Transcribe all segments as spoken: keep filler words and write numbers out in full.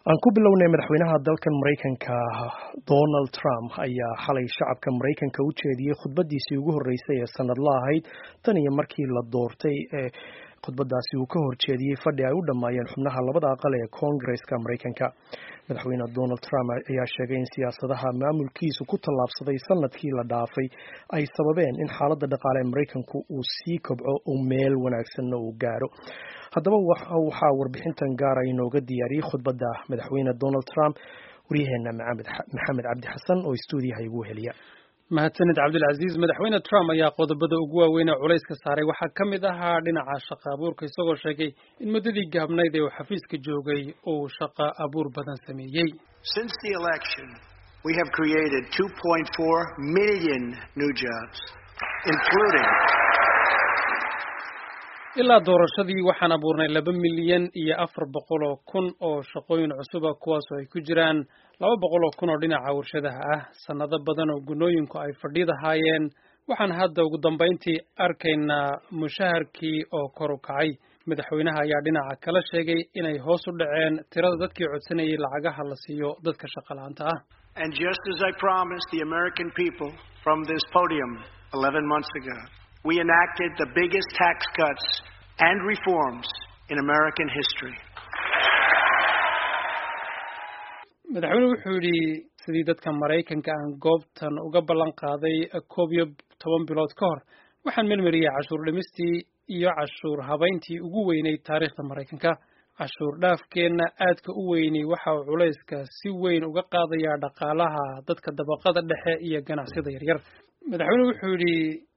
aan ku bilownay madaxweynaha dalkan Mareykanka Donald Trump ayaa xalay shacabka Mareykanka u jeediyay khudbadiisii ugu horeysay ee sanadlaha ahayd tan iyo markii la doortay ee khudbadaasi uu ka horjeediyay fadhi ay u dhamaayeen xubnaha labada aqal ee Congress-ka Mareykanka. Madaxweyne Donald Trump ayaa sheegay in siyaasadaha maamulkiisu ku tallaabsaday sanadkii la dhaafay ay sababeen in xaaladda dhaqaale ee Mareykanku uu sii kobco oo meel wanaagsan uu gaaro. haddaba waxaa warbixintan gaar ah inooga diyaariyay khudbadda madaxweyne Donald Trump wariyaheena maxamed cabdi xasan oo stuudiyaha igu heliya. mahadsanid cabdilcasiis. madaxweyne Trump ayaa qodobada ugu waaweyn ee culayska saaray waxaa ka mid ahaa dhinaca shaqo abuurka, isagoo sheegay in muddadii gaabnayd ee uu xafiiska joogay uu shaqo abuur badan sameeyey. Since the election, we have created two point four million new jobs, including ilaa doorashadii waxaan abuurnay laba milyan iyo afar boqol oo kun oo shaqooyin cusub ah, kuwaas oo ay ku jiraan laba boqol oo kun oo dhinaca warshadaha ah. Sanado badan oo gunooyinku ay fadhiidahaayeen, waxaan hadda ugu dambayntii arkaynaa mushaharkii oo kor u kacay. madaxweynaha ayaa dhinaca kala sheegay inay hoos u dhaceen tirada dadkii codsanayay lacagaha la siiyo dadka shaqo la'aanta ah. And just as I promised the American people from this podium eleven months ago, we enacted the biggest tax cuts and reforms in American history. madaxweynuhu wuxuu yidhi sidii dadka Mareykanka aan goobtan uga ballan qaaday koob iyo toban bilood ka hor, waxaan melmariyay cashuur dhimistii iyo cashuur habayntii ugu weyneyd taariikhda Mareykanka. cashuur dhaafkeenna aadka u weynay waxa uu culayska si weyn uga qaadayaa dhaqaalaha dadka dabaqada dhexe iyo ganacsiyada yaryar. madaxweynuhu wuxuu yidhi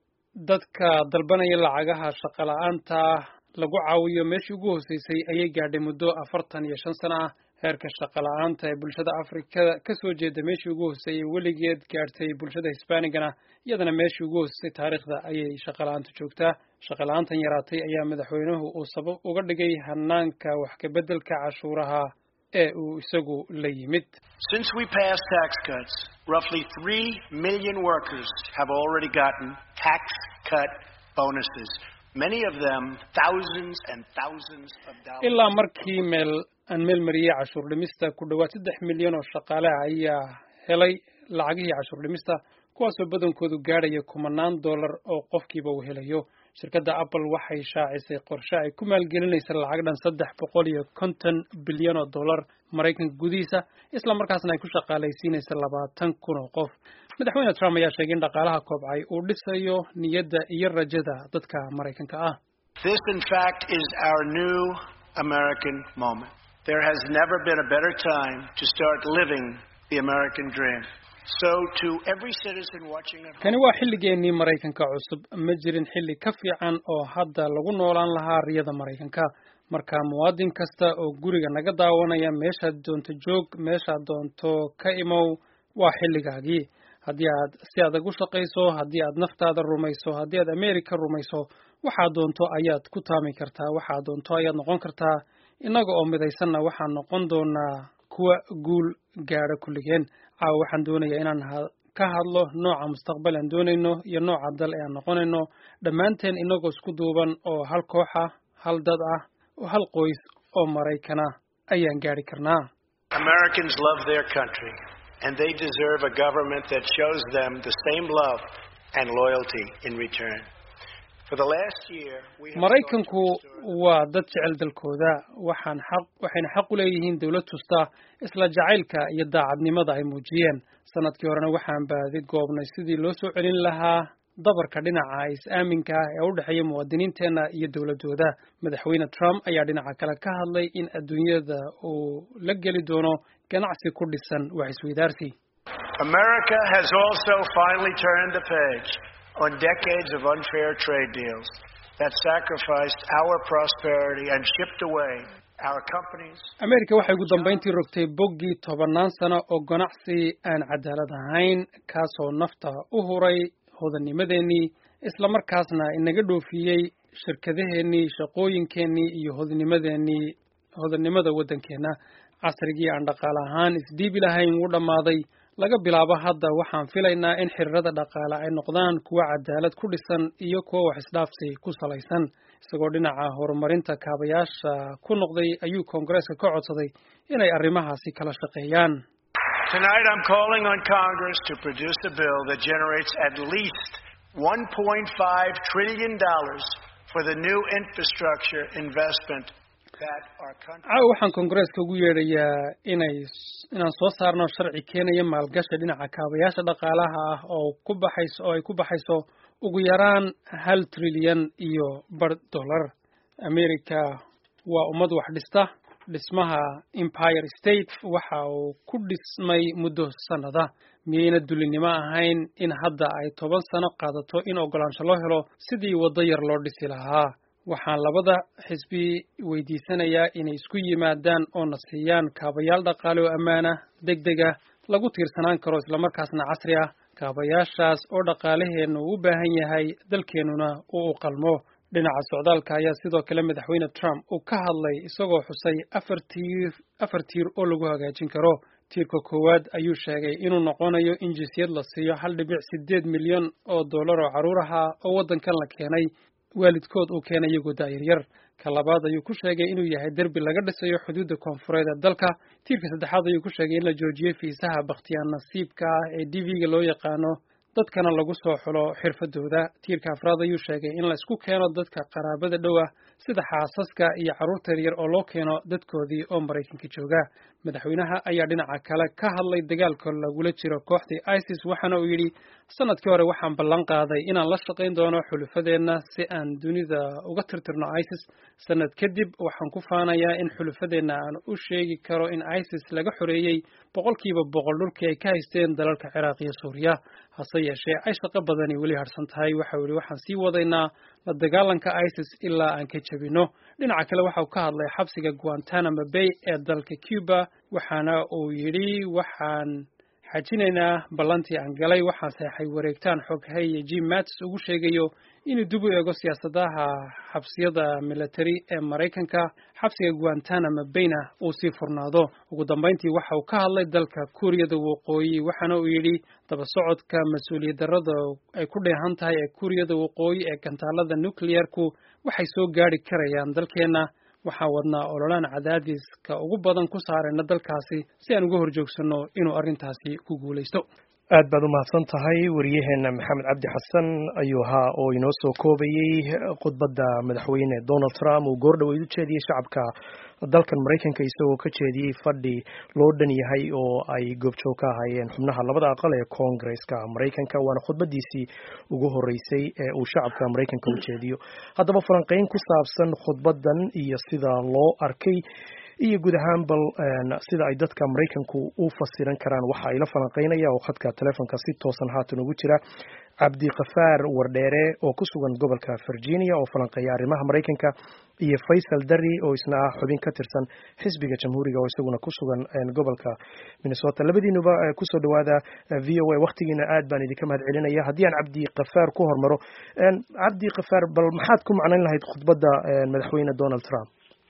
dadka dalbanaya lacagaha shaqo la'aanta lagu caawiyo meeshii ugu hooseysay ayay gaadhay muddo afartan iyo shan sano ah. heerka shaqo la'aanta ee bulshada Afrikada ka soo jeeda meeshii ugu hooseeyay weligeed gaartay bulshada Hisbaanigana, iyadana meeshii ugu hooseysay taariikhda ayay shaqo la'aanta joogtaa. shaqo la'aantan yaraatay ayaa madaxweynuhu uu sabab uga dhigay hanaanka wax ka beddelka cashuuraha ee uu isagu la yimid. Since we passed tax cuts, roughly three million workers have already gotten tax cut bonuses, many of them thousands and thousands of dollars. ilaa markii meel aan meel mariyay cashuur dhimista, ku dhawaad saddex milyan oo shaqaale ah ayaa helay lacagihii cashuur dhimista, kuwaasoo badankoodu gaadhaya kumanaan dollar oo qofkiiba uu helayo. shirkadda Apple waxay shaacisay qorshe ay ku maalgelinaysa lacag dhan saddex boqol iyo konton bilyan oo dollar Mareykanka gudihiisa, isla markaasna ay ku shaqaalaysiinaysa labaatan kun oo qof. madaxweyne Trump ayaa sheegay in dhaqaalaha koobcay uu dhisayo niyadda iyo rajada dadka Mareykanka ah. This, in fact, is our new American moment. There has never been a better time to start living the American dream. So to every citizen watching at home, kani waa xilligeennii Mareykanka cusub. ma jirin xilli ka fiican oo hadda lagu noolaan lahaa riyada Mareykanka. marka muwaadin kasta oo guriga naga daawanaya, meeshaad doonto joog, meeshaad doonto ka imow, waa xilligaagii. haddii aad si adag u shaqayso, haddii aad naftaada rumayso, haddii aad Ameerika rumayso, waxaad doonto ayaad ku taami kartaa, waxaad doonto ayaad noqon kartaa. innaga oo midaysanna waxaan noqon doonaa kuwa guul gaadha kulligeen. caawa waxaan doonayaa inaan ka hadlo nooca mustaqbal aan doonayno iyo nooca dal ee aan noqonayno, dhammaanteen inagoo isku duuban oo hal koox ah, hal dad ah, oo hal qoys oo Maraykana ayaan gaadhi karnaa. Americans love their country and they deserve a government that shows them the same love and loyalty in return. For the last year, we have Maraykanku waa dad jecel dalkooda, waxaan xaq waxayna xaq u leeyihiin dawlad tusta isla jacaylka iyo daacadnimada ay muujiyeen. sanadkii horena waxaan baadi goobnay sidii loo soo celin lahaa dabarka dhinaca is-aaminka ah ee u dhexeeya muwaadiniinteena iyo dawladooda. madaxweyne Trump ayaa dhinaca kale ka hadlay in adduunyada uu la geli doono ganacsi ku dhisan wax isweydaarsi. America has also finally turned the page on decades of unfair trade deals that sacrificed our prosperity and shipped away our companies. America waxay ugu dambeyntii rogtay boggii tobannaan sano oo ganacsi aan cadaalad ahayn, kaasoo nafta u huray hodanimadeennii, isla markaasna inaga dhoofiyey shirkadaheennii, shaqooyinkeennii iyo hodanimadeennii hodanimada waddankeena. casrigii aan dhaqaale ahaan isdhiibi lahayn wuu dhammaaday. laga bilaabo hadda waxaan filaynaa in xiriirada dhaqaale ay noqdaan kuwo cadaalad ku dhisan iyo kuwo wax isdhaafsi ku salaysan isagoo dhinaca horumarinta kaabayaasha ku noqday ayuu koongareeska ka codsaday inay arrimahaasi kala shaqeeyaan. Tonight I'm calling on Congress to produce a bill that generates at least one point five trillion dollars for the new infrastructure investment that our country. Caawa waxaan koongareeska ugu yeedhayaa inay inaan soo saarno sharci keenaya maalgashi dhinaca kaabayaasha dhaqaalaha ah oo ku baxayso oo ay ku baxayso ugu yaraan hal trilyan iyo bar dollar. America waa ummad wax dhista. Dhismaha Empire State waxa uu ku dhismay muddo sanada. Miyayna dulinimo ahayn in hadda ay toban sano qaadato in ogolaansho loo helo sidii waddo yar loo dhisi lahaa. Waxaan labada xisbi weydiisanayaa inay isku yimaadaan oo na siiyaan kaabayaal dhaqaale oo ammaana degdega lagu tiirsanaan karo isla markaasna casri ah. Kaabayaashaas oo dhaqaalaheenu u baahan yahay dalkeenuna uu u qalmo. Dhinaca socdaalka ayaa sidoo kale madaxweyne Trump uu ka hadlay isagoo xusay afar tiir afar tiir oo lagu hagaajin karo. Tiirka koowaad ayuu sheegay inuu noqonayo in jinsiyad la siiyo hal dhibic sideed milyan oo dollar oo caruur ah oo waddankan la keenay waalidkood uu keenay iyagoo daayir yar. Ka labaad ayuu ku sheegay inuu yahay derbi laga dhisayo xuduudda koonfureed ee dalka. Tiirka saddexaad ayuu ku sheegay in la joojiyo fiisaha bakhtiyaan nasiibka ah ee D V-ga loo yaqaano dadkana lagu soo xulo xirfadooda. Tiirka afraad ayuu sheegay in la isku keeno dadka qaraabada dhow ah sida xaasaska iyo carruurta yar oo loo keeno dadkoodii oo Maraykanka jooga. Madaxweynaha ayaa dhinaca kale ka hadlay dagaalka lagula jiro kooxda ISIS waxaana uu yidhi sanadkii hore waxaan ballan qaaday inaan la shaqayn doono xulufadeenna si aan dunida uga tirtirno ISIS. Sanad kadib waxaan ku faanayaa in xulufadeenna aan u sheegi karo in ISIS laga xoreeyey boqolkiiba boqol dhulkii ay ka haysteen dalalka Ciraaq iyo Suuriya. hase yeeshee ay shaqo badani weli harsan tahay. Waxa uu yidhi waxaan sii wadaynaa la dagaalanka ISIS ilaa aan ka jabino. Dhinaca kale waxa uu ka hadlay xabsiga Guantanamo Bay ee dalka Cuba waxaana uu yidhi waxaan xajinaynaa ballantii aan galay. Waxaan saxay wareegtaan xoghaye Jim Mattis ugu sheegayo inuu dib u eego siyaasadaha xabsiyada military ee Maraykanka. Xabsiga Guantanamo Bayna uu sii furnaado. Ugu dambeyntii waxa uu ka hadlay dalka Kuuriyada Waqooyi waxaana uu yidhi daba socodka mas'uuliyad darrada ay ku dheehan tahay ee Kuuriyada Waqooyi ee gantaalada nuclear-ku waxay soo gaari karayaan dalkeena. waxaan wadnaa ololaan cadaadiska ugu badan ku saarayna dalkaasi si aan uga horjoogsano inuu arrintaasi ku guulaysto. aad baad u mahadsan tahay wariyaheena maxamed cabdi xasan ayuu ahaa oo inoo soo koobayey khudbadda madaxweyne Donald Trump uu goordhow u jeediyey shacabka dalkan Maraykanka isagoo ka jeediyey fadhi loo dhan yahay oo ay goobjoog ka ahaayeen xubnaha labada aqal ee Congress-ka Maraykanka waana khudbadiisii ugu horeysay ee uu shacabka Maraykanka u jeediyo. Haddaba falanqeyn ku saabsan khudbadan iyo sida loo arkay iyo guud ahaan bal sida ay dadka Maraykanku u fasiran karaan waxa ay la falanqeynaya oo khadka telefoonka si toosan haatan ugu jira Cabdi Qafaar Wardheere oo ku sugan gobolka Virginia oo falanqeeya arrimaha Maraykanka iyo Faisal Dari oo isna ah xubin ka tirsan xisbiga Jamhuuriga oo isaguna ku sugan gobolka Minnesota. labadiinuba ku soo dhawaada V O A waqtigiina aad baan idinka mahad celinaya. haddii aan Cabdi Qafaar ku hormaro Cabdi Qafaar bal maxaad ku macnayn lahayd khudbadda madaxweyne Donald Trump?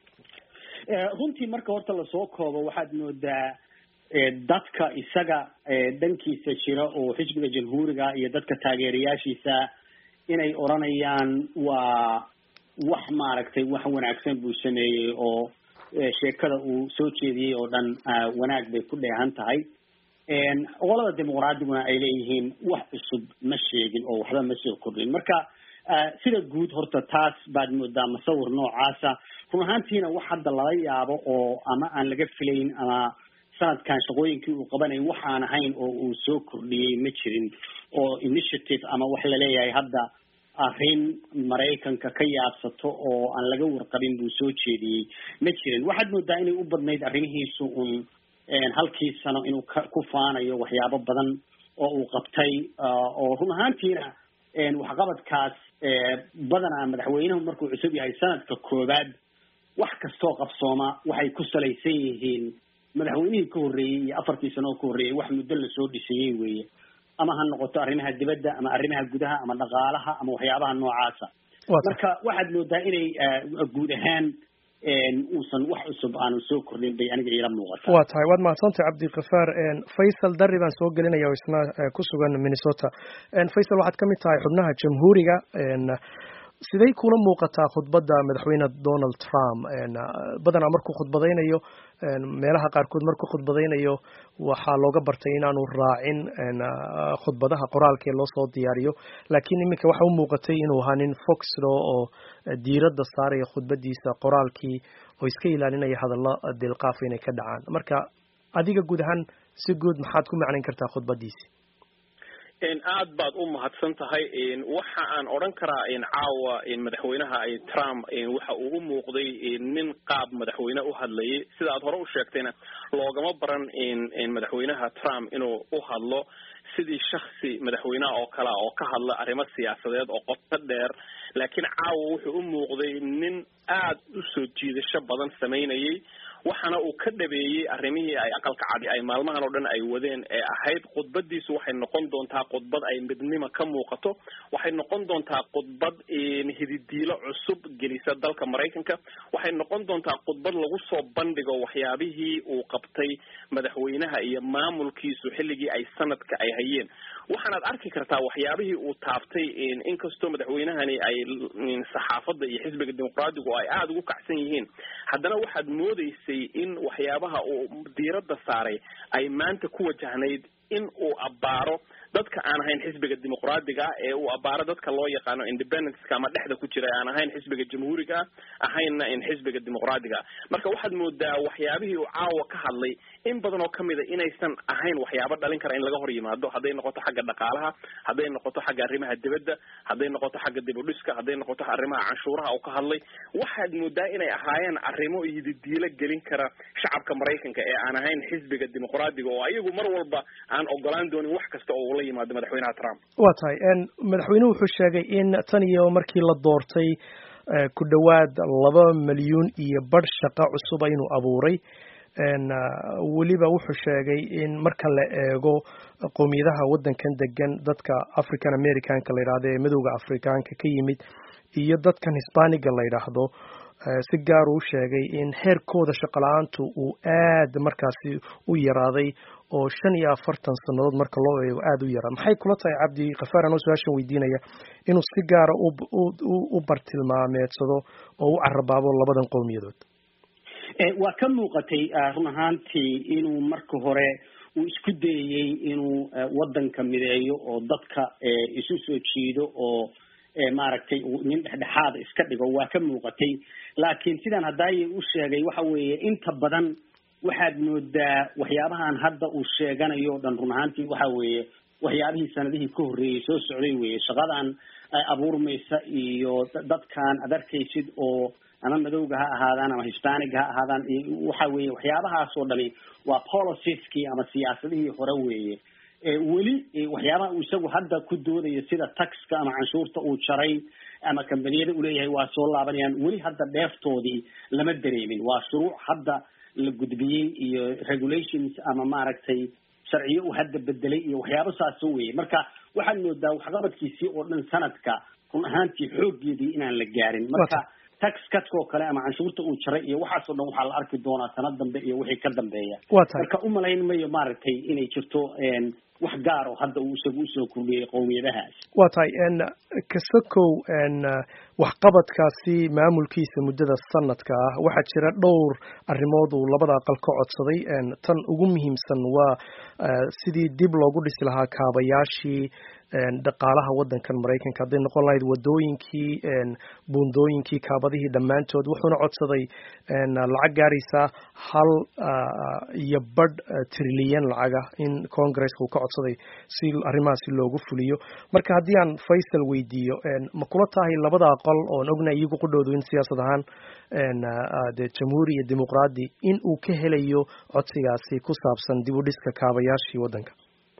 runtii marka horta lasoo koobo waxaad moodaa dadka isaga dhankiisa jira oo xisbiga jamhuuriga iyo dadka taageerayaashiisa inay oranayaan waa wax maaragtay wax wanaagsan buu sameeyey oo sheekada uu soo jeediyey oo dhan wanaag bay ku dheehan tahay. qolada dimuqraadiguna ay leeyihiin wax cusub ma sheegin oo waxba ma soo kordhin. marka sida guud horta taas baad moodaa masawir noocaasa. run ahaantiina wax hadda lala yaabo oo ama aan laga filayn ama sanadkan shaqooyinkii uu qabanay waxaan ahayn oo uu soo kordhiyey ma jirin oo initiative ama wax laleeyahay hadda arrin Maraykanka ka yaabsato oo aan laga warqabin buu soo jeediyey ma jirin. waxaad moodaa inay u badnayd arrimihiisu un halkii sano inuu ku faanayo waxyaabo badan oo uu qabtay oo run ahaantiina waxqabadkaas badanaa madaxweynuhu markuu cusub yahay sanadka koowaad wax kastoo qabsooma waxay ku salaysan yihiin madaxweynihii ka horreeyey iyo afartii sano oo ka horreeyey wax muddo lasoo dhisayey weeye ama ha noqoto arrimaha dibadda ama arrimaha gudaha ama dhaqaalaha ama waxyaabaha noocaasa. marka waxaad moodaa inay guud ahaan uusan wax cusub aanu soo kordhin bay aniga ila muuqataa. waa tahay waad mahadsantahay cabdiqafaar. faysal darri baan soo gelinaya oo isna ku sugan Minnesota. faysal waxaad ka mid tahay xubnaha jamhuuriga. siday kula muuqataa khudbadda madaxweyne Donald Trump? badanaa markuu khudbadaynayo meelaha qaarkood markuu khudbadaynayo waxaa looga bartay inaanu raacin khudbadaha qoraalka ee loo soo diyaariyo, laakiin iminka waxa u muuqatay inuu ahaa nin foxlo oo diiradda saaraya khudbadiisa qoraalkii oo iska ilaalinaya hadallo dilqaaf inay ka dhacaan. marka adiga guud ahaan si guud maxaad ku macnayn kartaa khudbadiisi? aad baad u mahadsan tahay. waxa aan odhan karaa caawa madaxweynaha Trump waxa uu u muuqday nin qaab madaxweyne u hadlayay. sida aad hore u sheegtayna loogama baran madaxweynaha Trump inuu u hadlo sidii shakhsi madaxweynaha oo kale oo ka hadla arrimo siyaasadeed oo qoto dheer, laakiin caawa wuxuu u muuqday nin aad u soo jiidasho badan sameynayay. waxaana uu ka dhabeeyay arrimihii ay aqalka cadi ay maalmahan oo dhan ay wadeen ee ahayd khudbadiisu waxay noqon doontaa khudbad ay midnimo ka muuqato, waxay noqon doontaa khudbad hididiilo cusub gelisa dalka Mareykanka, waxay noqon doontaa khudbad lagu soo bandhigo waxyaabihii uu qabtay madaxweynaha iyo maamulkiisu xilligii ay sanadka ay hayeen. waxaanaad arki kartaa waxyaabihii uu taabtay inkastoo madaxweynahani ay saxaafadda iyo xisbiga dimuqraadigu ay aada ugu kacsan yihiin, haddana waxaad moodaysay in waxyaabaha uu diiradda saaray ay maanta ku wajahnayd in uu abbaaro dadka aan ahayn xisbiga dimuqraadiga ee uu abbaaro dadka loo yaqaano independence-ka ama dhexda ku jira aan ahayn xisbiga jamhuuriga ahaynna in xisbiga dimuqraadiga. marka waxaad moodaa waxyaabihii uu caawa ka hadlay in badan oo kamida inaysan ahayn waxyaabo dhalin kara in laga hor yimaado, hadday noqoto xagga dhaqaalaha, hadday noqoto xagga arrimaha dibadda, hadday noqoto xagga dib u dhiska, hadday noqoto arrimaha canshuuraha uu ka hadlay. waxaad moodaa inay ahaayeen arrimo hididiilo gelin kara shacabka Mareykanka ee aan ahayn xisbiga dimuqraadiga oo ayagu mar walba aan ogolaan doonin wax kasta oo uu la yimaado madaxweynaha Trump. waa tahay madaxweynuhu wuxuu sheegay in tan iyo markii la doortay ku dhawaad laba milyuun iyo badh shaqo cusub inuu abuuray. weliba wuxuu sheegay in marka la eego qowmiyadaha waddankan degan, dadka African Americanka la yidhaahdo ee madowga Afrikaanka ka yimid iyo dadkan Hispaniga la yidhaahdo, si gaar u sheegay in heerkooda shaqo la-aantu uu aad markaasi u yaraaday oo shan iyo afartan sannadood marka loo eego aada u yaraa. maxay kula tahay cabdi kafaar anoo su-aashan weydiinaya inuu si gaara u bartilmaameedsado oo u carabaabo labadan qowmiyadood? waa ka muuqatay run ahaantii inuu marka hore uu isku dayayey inuu waddanka mideeyo oo dadka isu soo jiido oo maaragtay nin dhexdhexaada iska dhigo. waa ka muuqatay, laakiin sidaan haddaay u sheegay waxa weeye inta badan waxaad moodaa waxyaabahan hadda uu sheeganayo o dhan run ahaantii waxa weeye waxyaabihii sanadihii ka horreeyey soo socday weeye. shaqadan abuurmaysa iyo dadkan ad arkaysid oo ama madowga ha ahaadaan ama hispaniga ha ahaadaan, waxa weeye waxyaabahaas oo dhami waa policieski ama siyaasadihii hore weeye. weli waxyaabaha uu isagu hadda ku doodayo sida taxka ama canshuurta uu jaray ama kambaniyada uu leeyahay waa soo laabanayaan, weli hadda dheeftoodii lama dareemin. waa shuruuc hadda la gudbiyey iyo regulations ama maaragtay sharciyo uu hadda bedelay iyo waxyaabo saas weeye. marka waxaad moodaa waxqabadkiisii oo dhan sanadka run ahaantii xooggeedii inaan la gaarin. marka tax cut oo kale ama canshuurta uu jaray iyo waxaasoo dhan waxaa la arki doonaa sanad dambe iyo wixii ka dambeeya. marka umalayn mayo maaragtay inay jirto wax gaar oo hadda uu isagu usoo kordhiyey qowmiyadahaas. waa tahay kasakow waxqabadkaasi maamulkiisa muddada sanadka ah waxaa jira dhowr arrimood uu labada aqal ka codsaday. tan ugu muhiimsan waa sidii dib loogu dhisi lahaa kaabayaashii dhaqaalaha waddankan Mareykanka, hadday noqon lahayd wadooyinkii, buundooyinkii, kaabadihii dhammaantood. wuxuuna codsaday lacag gaaraysa hal iyo badh trilyan lacaga in Congress-ka uu ka codsaday si arrimahaasi loogu fuliyo. marka haddii aan Faysal weydiiyo, ma kula tahay labada aqal oon ognahay iyagu qudhoodu in siyaasad ahaan dee jamhuuri iyo dimuqraadi in uu ka helayo codsigaasi ku saabsan dib u dhiska kaabayaashii waddanka?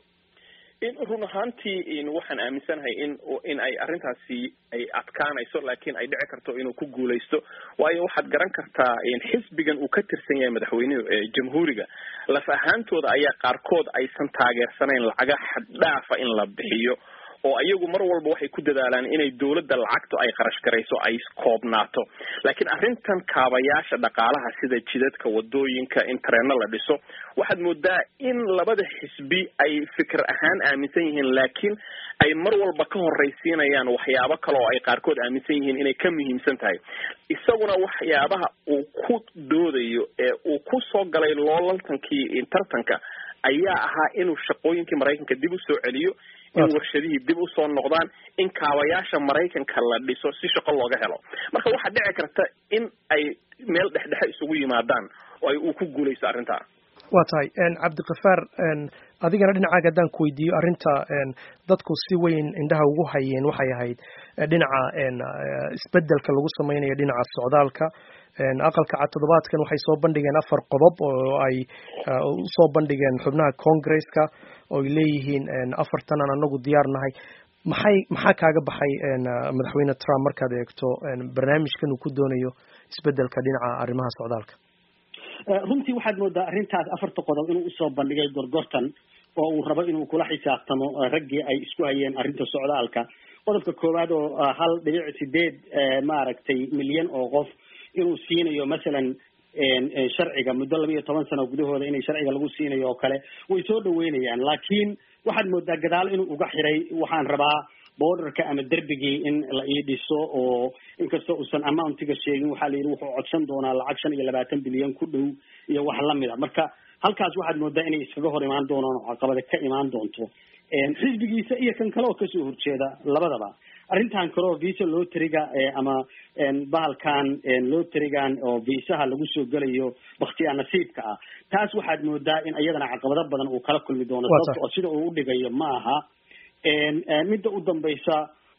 run ahaantii waxaan aaminsanahay in in ay arrintaasi ay adkaanayso, laakiin ay dhici karto inuu ku guulaysto. waayo waxaad garan kartaa xisbigan uu ka tirsan yahay madaxweynuhu jamhuuriga laf ahaantooda ayaa qaarkood aysan taageersanayn lacaga xad dhaafa in la bixiyo oo iyagu mar walba waxay ku dadaalaan inay dawladda lacagtu ay qarash garayso ay koobnaato laakiin arrintan kaabayaasha dhaqaalaha sida jidadka wadooyinka in tareenno la dhiso waxaad moodaa in labada xisbi ay fikir ahaan aaminsan yihiin laakiin ay mar walba ka horraysiinayaan waxyaabo kale oo ay qaarkood aaminsan yihiin inay ka muhiimsan tahay isaguna waxyaabaha uu ku doodayo ee uu ku soo galay loolantankii tartanka ayaa ahaa inuu shaqooyinkii Mareykanka dib u soo celiyo in warshadihii dib u soo noqdaan in kaabayaasha Mareykanka la dhiso si shaqo looga helo marka waxa dhici karta in ay meel dhexdhex isugu yimaadaan oo ay uu ku guuleyso arrinta waa tahay en Cabdiqafaar en adigana dhinacaaga haddaan ku weydiiyo arrinta en dadku si weyn indhaha ugu hayeen waxay ahayd dhinaca en isbedelka lagu sameynayo dhinaca socdaalka en aqalka cad toddobaadkan waxay soo bandhigeen afar qodob oo ay soo bandhigeen xubnaha Congress-ka oo leeyihiin en afartan aan anagu diyaar nahay maxay maxaa kaaga baxay en madaxweyne Trump markaad eegto en barnaamijkan uu ku doonayo isbedelka dhinaca arrimaha socdaalka runtii waxaad moodaa arrintaas afarta qodob inuu usoo bandhigay gorgortan oo uu rabo inuu kula xisaabtamo raggii ay isku hayeen arrinta socdaalka qodobka koowaad oo hal dhibic sideed maaragtay milyan oo qof inuu siinayo masalan sharciga muddo laba iyo toban sano gudahooda inay sharciga lagu siinayo oo kale way soo dhaweynayaan laakiin waxaad moodaa gadaal inuu uga xiray waxaan rabaa borderka ama derbigii in la ii dhiso oo inkastoo uusan amountiga sheegin waxaa la yidhi wuxuu codsan doonaa lacag shan iyo labaatan bilyan ku dhow iyo wax lamid a marka halkaas waxaad moodaa inay iskaga hor imaan doonaan oo caqabada ka imaan doonto xisbigiisa iyo kan kale oo kasoo horjeeda labadaba arrintan kale oo visa loteriga ama bahalkan loterigan oo viisaha lagu soo gelayo baktiyaa nasiibka ah taas waxaad moodaa in iyadana caqabado badan uu kala kulmi doono sababto sida uu u dhigayo ma aha midda u dambaysa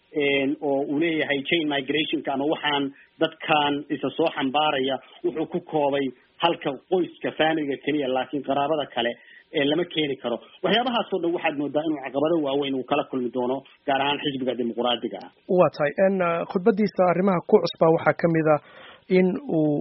oo uu leeyahay chain migrationka ama waxaan dadkan isa soo xambaaraya wuxuu ku koobay halka qoyska faamiliga keliya laakiin qaraabada kale lama keeni karo waxyaabahaasoo dhan waxaad moodaa inuu caqabado waaweyn uu kala kulmi doono gaar ahaan xisbiga dimuqraadiga ah waa tahay en khudbadiisa arrimaha ku cusbaa waxaa ka mid a in uu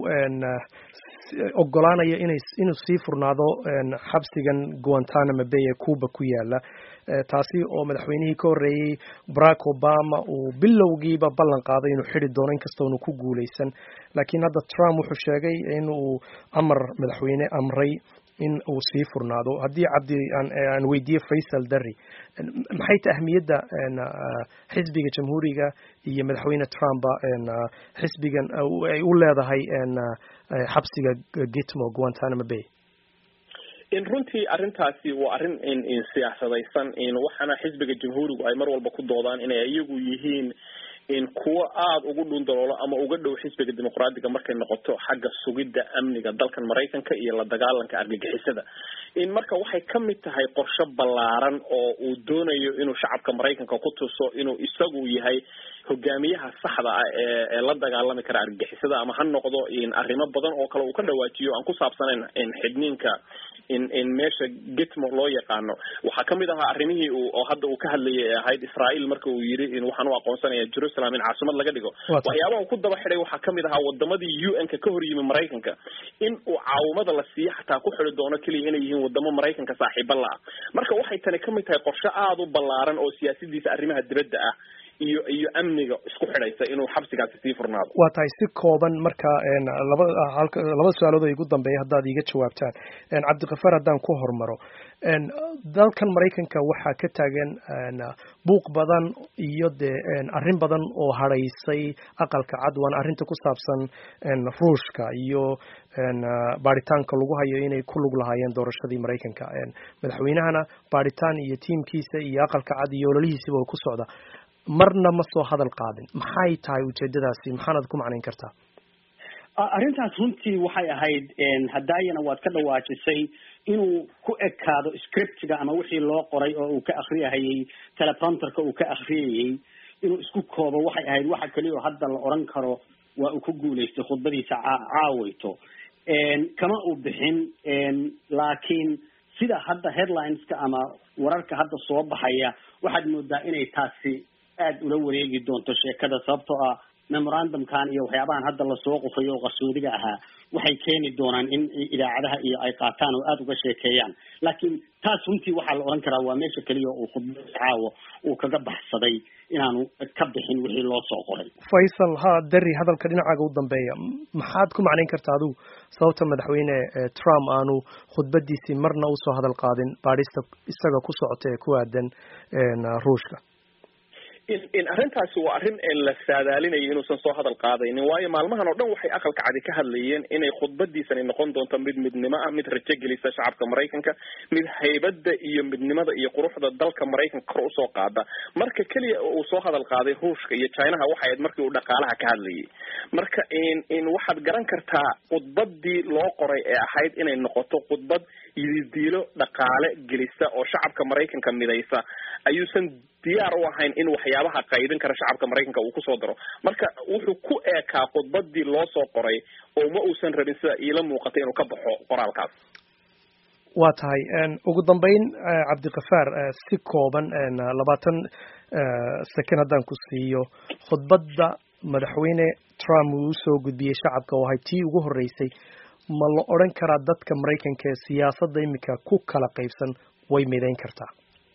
ogolaanayo inay inuu sii furnaado xabsigan Guantanamo Bay ee Cuba ku yaala taasi oo madaxweynihii ka horeeyay Barack Obama uu bilowgiiba ballan qaaday inuu xiri doono inkastoo uu ku guuleysan laakiin hadda Trump wuxuu sheegay in uu amar madaxweyne amray in uu sii furnaado haddii cabdi aan weydiiyey Faisal Darri maxay tahay ahmiyadda xisbiga jamhuuriga iyo madaxweyne Trump xisbigan ay u leedahay xabsiga Gitmo Guantanamo Bay in runtii arrintaasi waa arrin in in siyaasadaysan in waxana xisbiga jamhuurigu ay mar walba ku doodaan inay iyagu yihiin in kuwa aad ugu dhundaloolo ama uga dhow xisbiga dimuqraadiga markay noqoto xagga sugidda amniga dalkan Mareykanka iyo la dagaalanka argagixisada in marka waxay ka mid tahay qorshe ballaaran oo uu doonayo inuu shacabka Mareykanka ku tuso inuu isagu yahay hogaamiyaha saxda ah ee la dagaalami kara argagixisada ama ha noqdo in arrimo badan oo kale uu ka dhawaajiyo aan ku saabsanayn in xidniinka in in meesha Gitmo loo yaqaano waxa kamid ahaa arrimihii oo hadda uu ka hadlayay ahayd Israa'iil marka uu yiri in waxaan u aqoonsanayaa Jerusalem in caasimad laga dhigo waxyaabaha ku daba xidhay waxa kamid ahaa wadamadii U N ka ka hor yimid Mareykanka in uu caawimada la siiyo xataa ku xidhi doono kaliya inay yihiin wadamo Mareykanka saaxiibo la marka waxay tani kamid tahay qorshe aad u ballaaran oo siyaasadiisa arrimaha dibadda ah iyo iyo amniga isku xidhaysa inuu xabsigaasi sii furnaado waa tahay si kooban marka laba laba su'aalood oo igu dambeeyay haddaad iga jawaabtaan Cabdiqafaar haddaan ku hormaro dalkan Mareykanka waxaa ka taagan buuq badan iyo de arrin badan oo haraysay aqalka cad waan arrinta ku saabsan Ruushka iyo baaritaanka lagu hayo inay ku lug lahaayeen doorashadii Mareykanka madaxweynahana baaritaan iyo tiimkiisa iyo aqalka cad iyo ololihiisiba ku socda marna ma soo hadal qaadin maxay tahay ujeedadaasi maxaad ku macnayn kartaa arrintaas runtii waxay ahayd hadaayana waad ka dhawaajisay inuu ku ekaado scriptiga ama wixii loo qoray oo uu ka akhriyahayay teleprompterka uu ka akhriyayay inuu isku koobo waxay ahayd waxa kaliya oo hadda la oran karo waa uu ku guuleystay khudbadiisa caawayto kama uu bixin laakiin sida hadda headlineska ama wararka hadda soo baxaya waxaad moodaa inay taasi aad ula wareegi doonto sheekada sababtoo ah memorandumkan iyo waxyaabahan hadda lasoo qofayo oo qarsoodiga ahaa waxay keeni doonaan in idaacadaha iyo ay qaataan oo aada uga sheekeeyaan laakiin taas runtii waxaa la oran karaa waa meesha keliya uu khudbada caawa uu kaga baxsaday inaanu ka bixin wixii loo soo qoray. Faisal, ha dari hadalka dhinacaaga u dambeeya maxaad ku macnayn kartaa adigu sababta madaxweyne Trump aanu khudbadiisii marna u soo hadal qaadin baadhista isaga ku socotay ku aadan Ruushka? in in arrintaasi waa arrin ee la saadaalinayo inuusan soo hadal qaadaynin waayo maalmahan oo dhan waxay aqalka cadi ka hadlayeen inay khudbadiisani noqon doonto mid midnimo ah mid rajo gelisa shacabka Mareykanka mid haybada iyo midnimada iyo quruxda dalka Mareykanka kor u soo qaada marka kaliya uu soo hadal qaaday Ruushka iyo China waxa ay markii uu dhaqaalaha ka hadlayay marka in in waxaad garan kartaa khudbadii loo qoray ee ahayd inay noqoto khudbad yidiilo dhaqaale gelisa oo shacabka Mareykanka midaysa ayuusan diyaar u ahayn in waxyaabaha qaybin kara shacabka Mareykanka uu ku soo daro marka wuxuu ku eekaa khudbadii loo soo qoray oo ma uusan rabin sida ila muuqatay inuu ka baxo qoraalkaas. waa tahay ugu dambeyn Cabdiqafaar si kooban labaatan second haddaan ku siiyo khudbadda madaxweyne Trump uu soo gudbiyay shacabka oo ay tii ugu horeysay ma la oran karaa dadka Mareykanka ee siyaasadda imika ku kala qaybsan way midayn kartaa?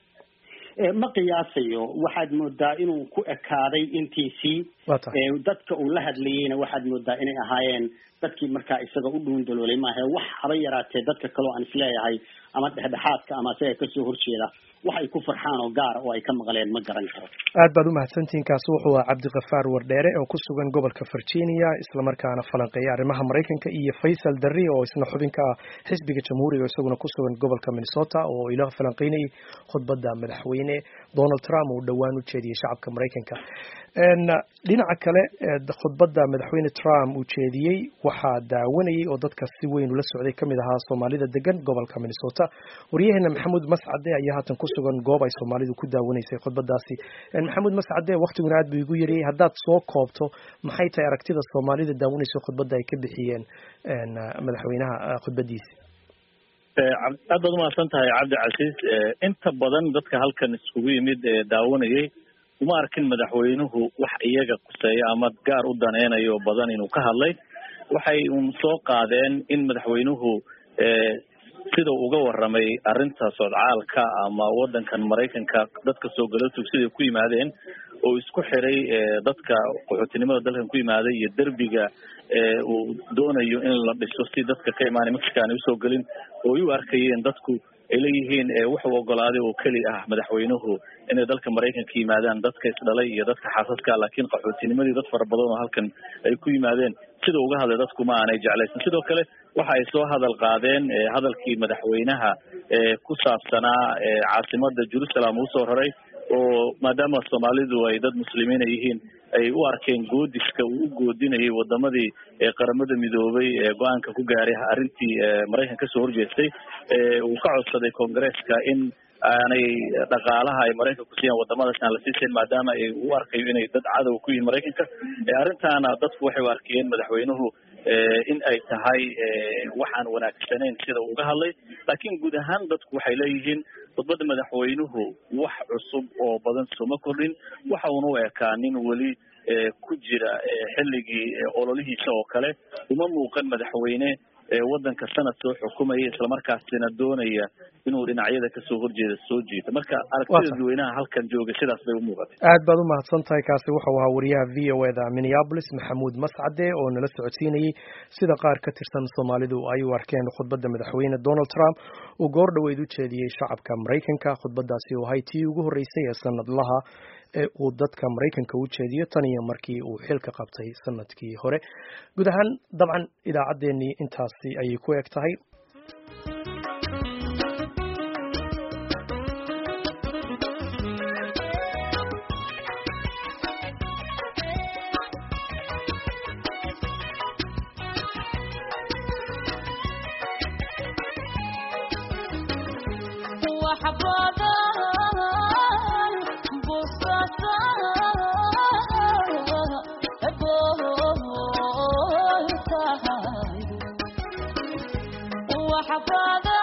ma qiyaasayo waxaad moodaa inuu ku ekaaday intiisii dadka uu la hadlayayna waxaad moodaa inay ahaayeen dadkii markaa isaga u dhuundaloolay maaha wax haba yaraatee dadka kaloo aan isleeyahay ama dhexdhexaadka ama isaga kasoo horjeeda wax ay ku farxaan oo gaar oo ay ka maqleen ma garan karo. aad baad u mahadsantihiin. kaasi wuxuu ahaa Cabdiqafaar Wardheere oo ku sugan gobolka Virginia isla markaana falanqeeya arrimaha Mareykanka iyo Faisal Darri oo isna xubin ka ah xisbiga Jamhuuriga oo isaguna ku sugan gobolka Minnesota oo ila falanqeynay khudbadda madaxweyne Donald Trump oo dhawaan u jeediyay shacabka Mareykanka. een dhinaca kale khudbadda madaxweyne Trump uu jeediyay waxaa daawanayay oo dadka si weyn ula socday kamid ahaa Soomaalida degan gobolka Minnesota. wariyahana Maxamuud Mascade ayaa haatan ku sugan goob ay Soomaalidu ku daawanaysay khudbadaasi. een Maxamuud Mascade waqtiguna aad buu igu yariyay haddaad soo koobto maxay tahay aragtida Soomaalida daawanaysa khudbadda ay ka bixiyeen een madaxweynaha khudbadiisa? aad baad u mahadsan tahay Cabdi Casiis. inta badan dadka halkan isugu yimid ee daawanayay uma arkin madaxweynuhu wax iyaga quseeya ama gaar u daneynayo badan inuu ka hadlay waxay uun soo qaadeen in madaxweynuhu sida uga waramay arrinta socdaalka ama wadankan Mareykanka dadka soo galootu sida ku yimaadeen oo isku xiray dadka qaxootinimada dalkan ku yimaaday iyo darbiga uu doonayo in la dhiso si dadka ka imaanay Mexico ay soo galin oo ay u arkayeen dadku ay leeyihiin wuxuu ogolaaday oo kali ah madaxweynuhu inay dalka Mareykanka yimaadaan dadka isdhalay iyo dadka xaasaska laakiin qaxootinimadii dad fara badan oo halkan ay ku yimaadeen sida uga hadlay dadku ma aanay jeclaysan. sidoo kale waxa ay soo hadal qaadeen hadalkii madaxweynaha ee ku saabsanaa caasimadda Jerusalem uu soo raray oo maadaama Soomaalidu ay dad muslimiin yihiin ay u arkeen goodiska uu u goodinayay wadamadii ee qaramada midoobay ee go'aanka ku gaaray arrintii Mareykanka ka soo horjeestay ee uu ka codsaday Congress-ka in aanay dhaqaalaha ay Mareykanka ku siiyaan wadamadaas aan la siisan maadaama ay u arkayo inay dad cadow ku yihiin Mareykanka. arrintaana dadku waxay u arkeen madaxweynuhu in ay tahay waxaan wanaagsaneyn sida uu uga hadlay laakiin guud ahaan dadku waxay leeyihiin khudbadda madaxweynuhu wax cusub oo badan soo kordhin waxa uu u ekaa nin weli ku jira xilligii ololihiisa oo kale uma muuqan madaxweyne wadanka sanad soo xukumayay isla markaasina doonaya inuu dhinacyada ka soo horjeedo soo jeedo marka aragtida dadweynaha halkan jooga sidaas bay u muuqatay. aad baad u mahadsantahay. kaasi wuxuu ahaa wariyaha V O A da Minneapolis Maxamuud Mascade oo nala socodsiinayay sida qaar ka tirsan Soomaalidu ay u arkeen khudbadda madaxweyne Donald Trump uu goor dhaweyd u jeediyay shacabka Mareykanka. khudbadaasi oo ahayd tii ugu horeysay ee sanadlaha ee uu dadka Mareykanka u jeediyo tan iyo markii uu xilka qabtay sanadkii hore. guud ahaan dabcan idaacadeennii intaasi ayay ku eg tahay. Brother